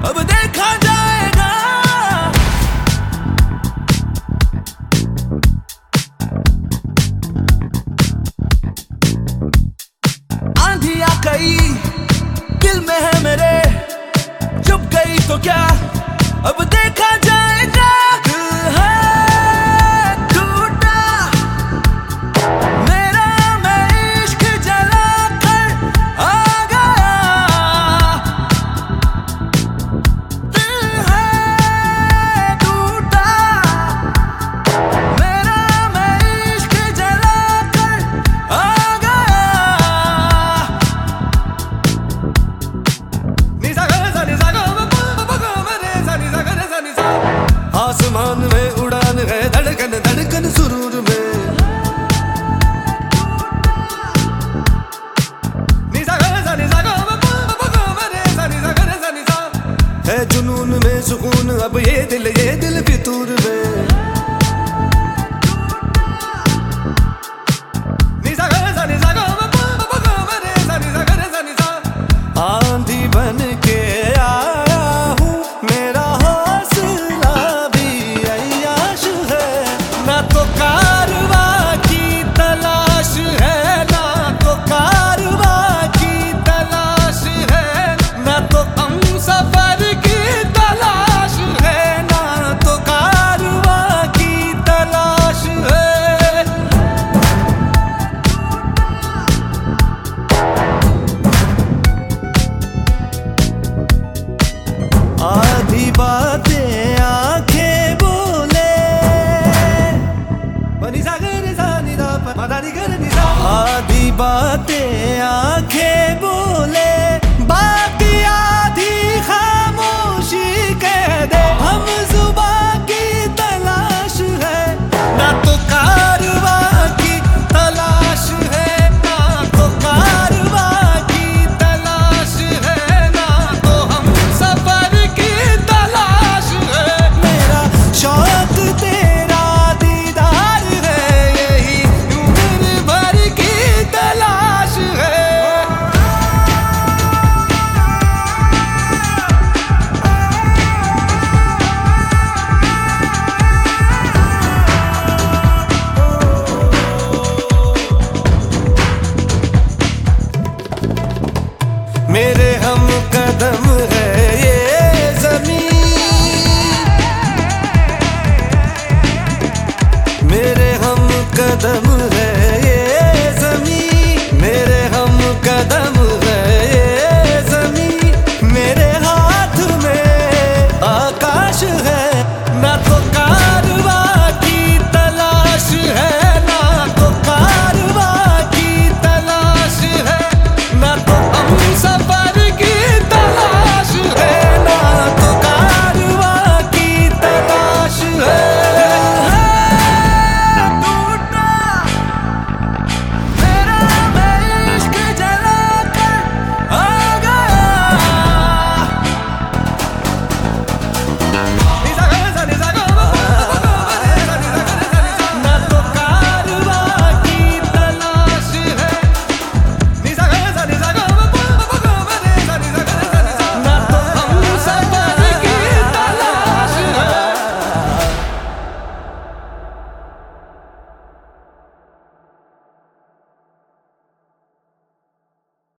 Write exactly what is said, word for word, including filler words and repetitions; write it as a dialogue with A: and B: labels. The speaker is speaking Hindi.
A: अब देखा जाएगा। आंधी आ गई दिल में है मेरे, चुप गई तो क्या अब देखा जाएगा। दिल है टूटा मेरा, मैं इश्क जला कर आ गया। दिल है टूटा मेरा, मैं इश्क जला कर आ गया। निसा गा सा निसा गा मा पा गा मा रे सा निसा गा रे सा निसा। आसमान में उड़ान है, धड़कन धड़कन सुरूर में। निसा गा सा निसा गा मा पा गा मा रे सा निसा गा रे सा निसा। है जुनून में सुकून, अब ये दिल ये दिल फितूर